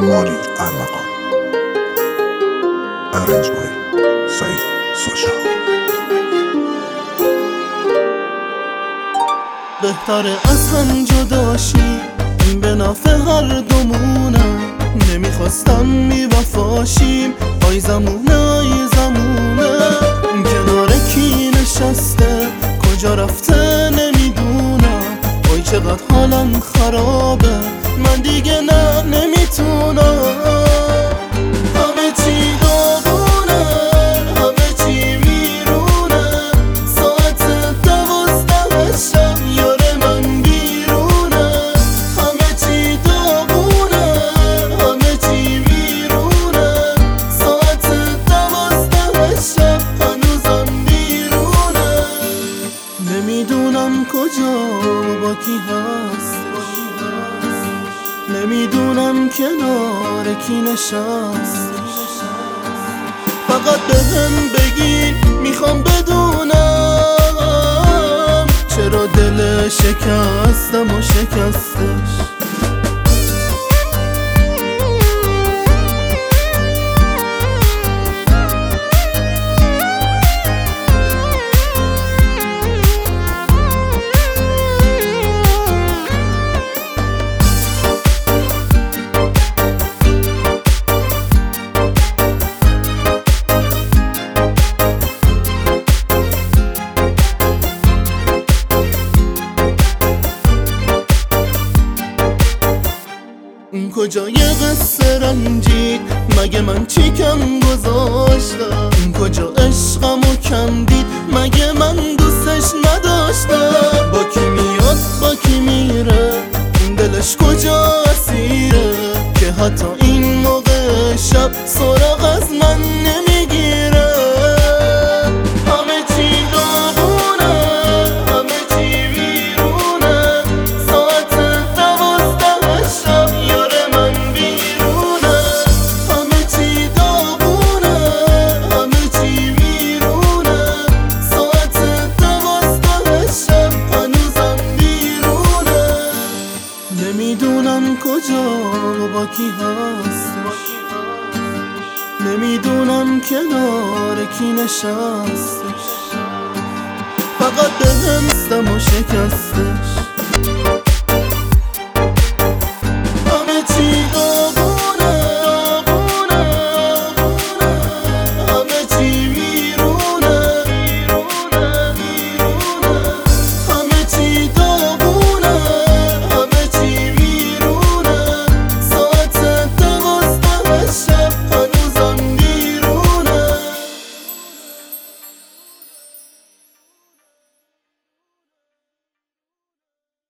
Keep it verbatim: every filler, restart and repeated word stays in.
ماری ارمغان. Arranged by سعید ساشا. بهتره از هم جدا شی، این به نفع هر دومونم. نمیخواستم میوفاشیم، آی زمونه آی زمونه. کنار کی نشسته کجا رفته نمیدونم. آی چقدر حالم خرابه، من دیگه نه نمیتونم. همه چی داغونه، همه چی ویرونه. ساعت دوازده شب یار من بیرونه. همه چی داغونه، همه چی ویرونه. ساعت دوازده شب هنوزم بیرونه. نمیدونم کجا با کی هست، نمیدونم کنار کی نشست. فقط به هم بگین میخوام بدونم چرا دل شکستم و شکستش. اون کجا یه قصه رنجید، مگه من چی کم گذاشتم؟ اون کجا عشقمو کم دید، مگه من دوستش نداشتم؟ با کی میاد با کی میره، این دلش کجا اسیره که حتی این موقع شب سراغ از من نمیگیره. همه چی داغونه، همه چی ویرونه. ساعت دوازده شب نمیدونم کجا با کی هست، نمیدونم کنار کی نشست. فقط به هم و شکستش.